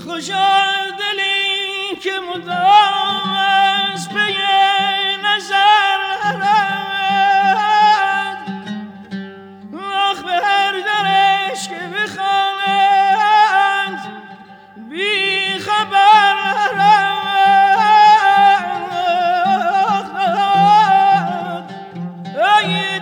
خوشا دلی که مدام از پی نظر نرد، آخ به هر درش که بخواند بی خبر نرد. ای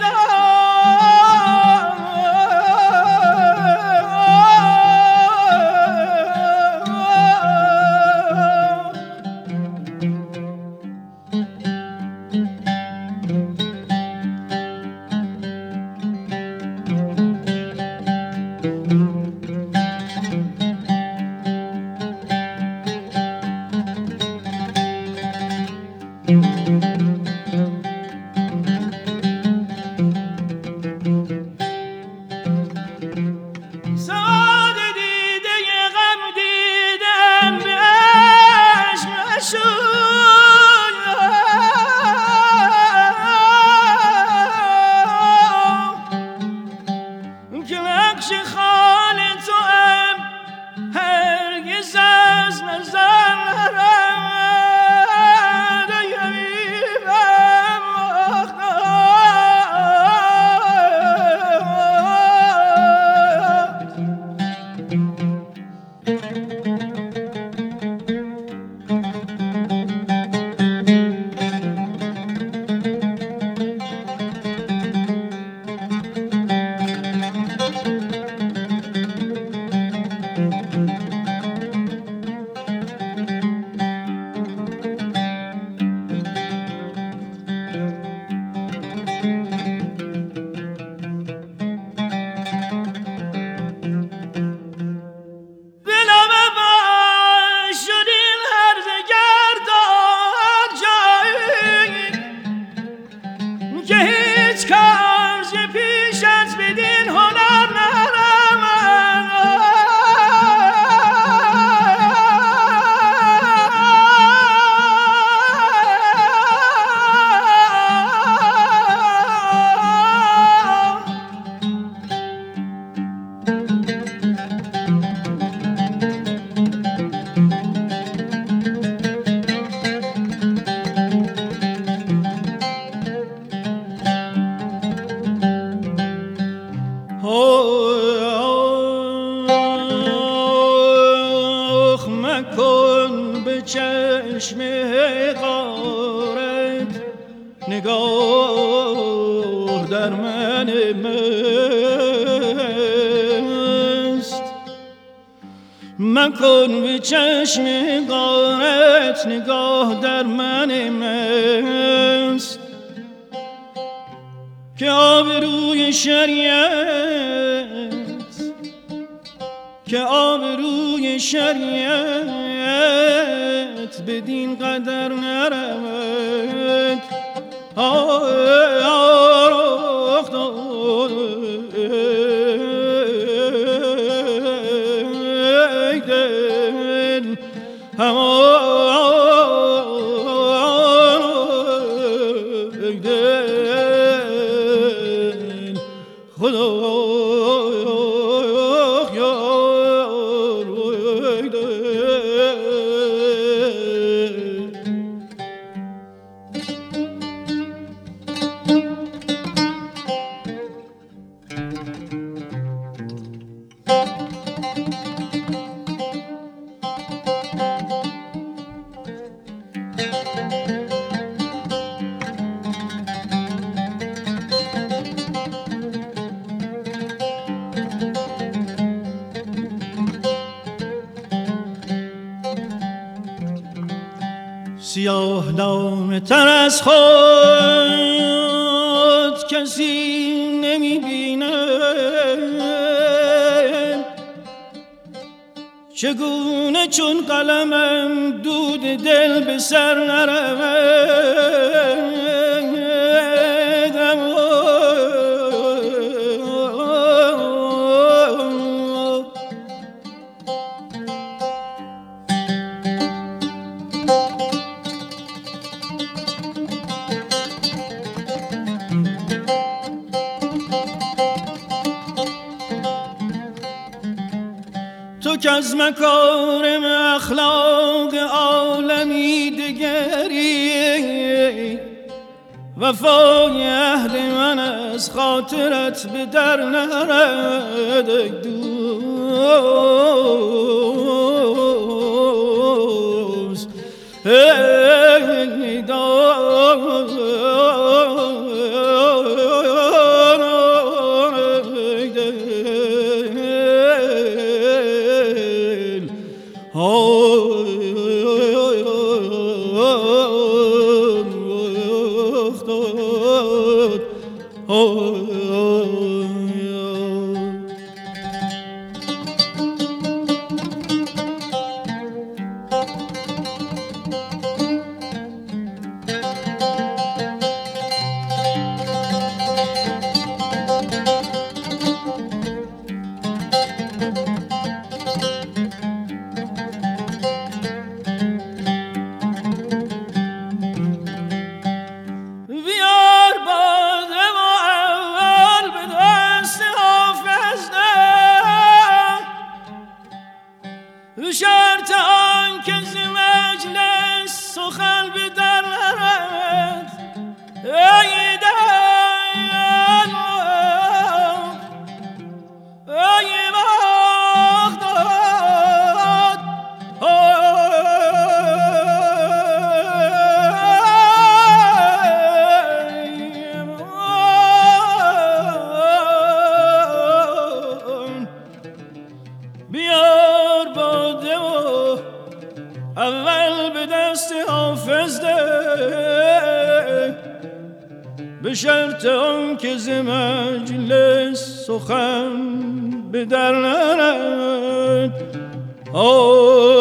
مکن به چشم غارت نگاه در من مست، مکن به چشم غارت نگاه در من مست، که آبروی شریعت، که آبروی شریعت بدین قدر نرود. سیاه نامه تر از خود کسی نمی بینه، چگونه چون قلمم دود دل به سر نرود. تو که از مکارم اخلاق عالمی دگری وفای اهل من از خاطرت به در نرد دوست ای دوست شرط آن که ز مجلس سخن به در نرد ای دل ای بغداد بیار باده و اول به دست حافظ ده به شرط آن که ز مجلس سخن به در نرد